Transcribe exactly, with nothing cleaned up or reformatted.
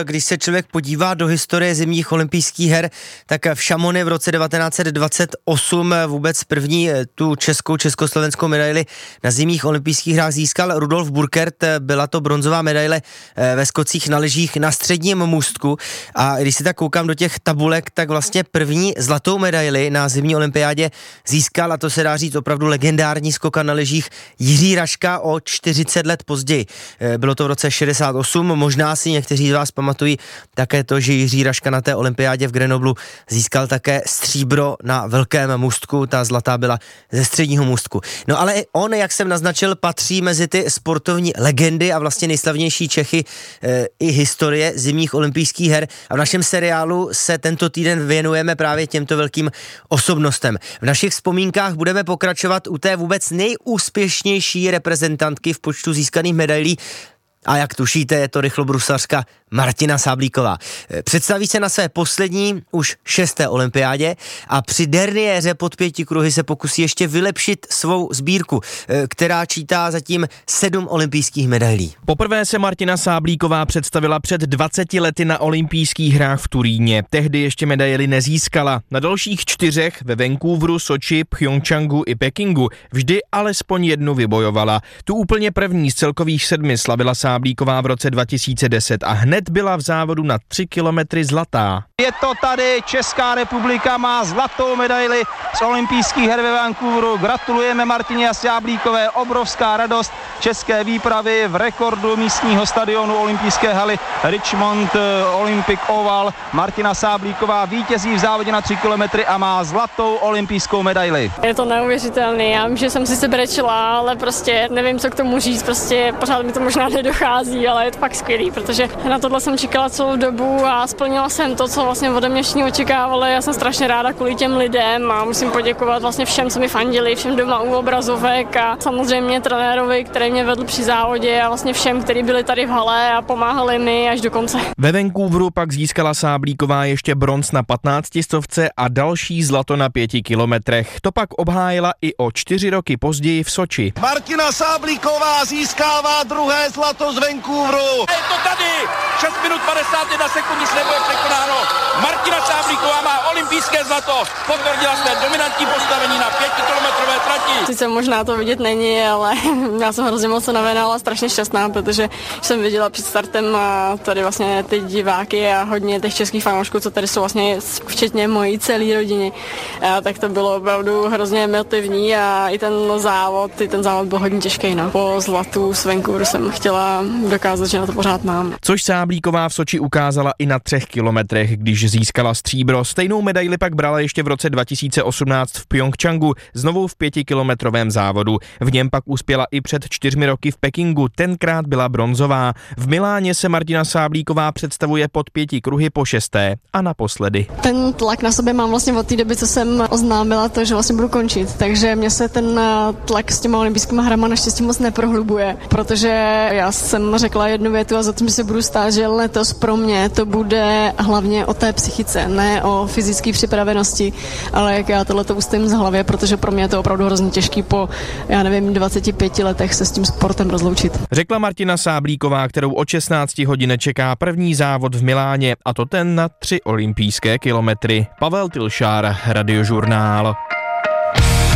Když se člověk podívá do historie zimních olympijských her, tak v Chamonix v roce devatenáct set dvacet osm vůbec první tu českou, československou medaili na zimních olympijských hrách získal Rudolf Burkert. Byla to bronzová medaile ve skocích na lyžích na středním můstku. A když si tak koukám do těch tabulek, tak vlastně první zlatou medaili na zimní olympiádě získal, a to se dá říct opravdu legendární skokan na lyžích, Jiří Raška o čtyřicet let později. Bylo to v roce šedesát osm, možná si někteří z vás pamatují také to, že Jiří Raška na té olympiádě v Grenoblu získal také stříbro na velkém můstku, ta zlatá byla ze středního můstku. No ale on, jak jsem naznačil, patří mezi ty sportovní legendy a vlastně nejslavnější Čechy e, i historie zimních olympijských her, a v našem seriálu se tento týden věnujeme právě těmto velkým osobnostem. V našich vzpomínkách budeme pokračovat u té vůbec nejúspěšnější reprezentantky v počtu získaných medailí. A jak tušíte, je to rychlobruslařka Martina Sáblíková. Představí se na své poslední, už šesté olympiádě a při derniéře pod pěti kruhy se pokusí ještě vylepšit svou sbírku, která čítá zatím sedm olympijských medailí. Poprvé se Martina Sáblíková představila před dvaceti lety na olympijských hrách v Turíně. Tehdy ještě medaili nezískala. Na dalších čtyřech ve Vancouveru, Soči, Pchjongčchangu i Pekingu vždy alespoň jednu vybojovala. Tu úplně první z celkových sedmi slavila Sáblíková v roce dva tisíce deset a hned byla v závodu na tři kilometry zlatá. Je to tady, Česká republika má zlatou medaili z olympijských her ve Vancouveru. Gratulujeme Martině Sáblíkové, obrovská radost české výpravy v rekordu místního stadionu olympijské haly Richmond Olympic Oval. Martina Sáblíková vítězí v závodě na tři kilometry a má zlatou olympijskou medaili. Je to neuvěřitelný, já vím, že jsem si se brečela, ale prostě nevím, co k tomu říct, prostě pořád mi to možná nedochází, ale je to fakt skvělý, protože na tohle jsem čekala celou dobu a splnila jsem to, co vlastně ode mě všichni očekávali. Já jsem strašně ráda kvůli těm lidem a musím poděkovat vlastně všem, co mi fandili, všem doma u obrazovek a samozřejmě trenérovi, který mě vedl při závodě, a vlastně všem, kteří byli tady v hale a pomáhali mi až do konce. Ve Vancouveru pak získala Sáblíková ještě bronz na patnáctistovce a další zlato na pěti kilometrech. To pak obhájila i o čtyři roky později v Soči. Martina Sáblíková získává druhé zlato z Vancouveru. Je to tady! šest minut padesát jedna sekund, nic nebude překonáno. Martina Sáblíková má olympijské zlato. Potvrdila své dominantní postavení na pětikilometrové trati. Sice možná to vidět není, ale já jsem hrozně moc navená a strašně šťastná, protože jsem viděla před startem a tady vlastně ty diváky a hodně těch českých fanoušků, co tady jsou vlastně včetně mojí celé rodiny. A tak to bylo opravdu hrozně emotivní a i ten závod, i ten závod byl hodně těžký. No. Po zlatu z Vancouveru jsem chtěla dokázat, že na to pořád mám. Což Sáblíková v Soči ukázala i na třech kilometrech, když získala stříbro. Stejnou medaili pak brala ještě v roce dva tisíce osmnáct v Pchjongčchangu, znovu v pětikilometrovém závodu. V něm pak uspěla i před čtyřmi roky v Pekingu, tenkrát byla bronzová. V Miláně se Martina Sáblíková představuje pod pěti kruhy po šesté a naposledy. Ten tlak na sobě mám vlastně od té doby, co jsem oznámila to, že vlastně budu končit, takže mě se ten tlak s těma olympijskými hrama naštěstí moc neprohlubuje, protože já jsem řekla jednu větu a za tím se budu stát, že letos pro mě to bude hlavně o té psychice, ne o fyzické připravenosti, ale jak já tohleto ustojím z hlavě, protože pro mě je to opravdu hrozně těžký po, já nevím, dvaceti pěti letech se s tím sportem rozloučit. Řekla Martina Sáblíková, kterou od šestnácti hodin čeká první závod v Miláně, a to ten na tři olympijské kilometry. Pavel Tilšár, Radiožurnál.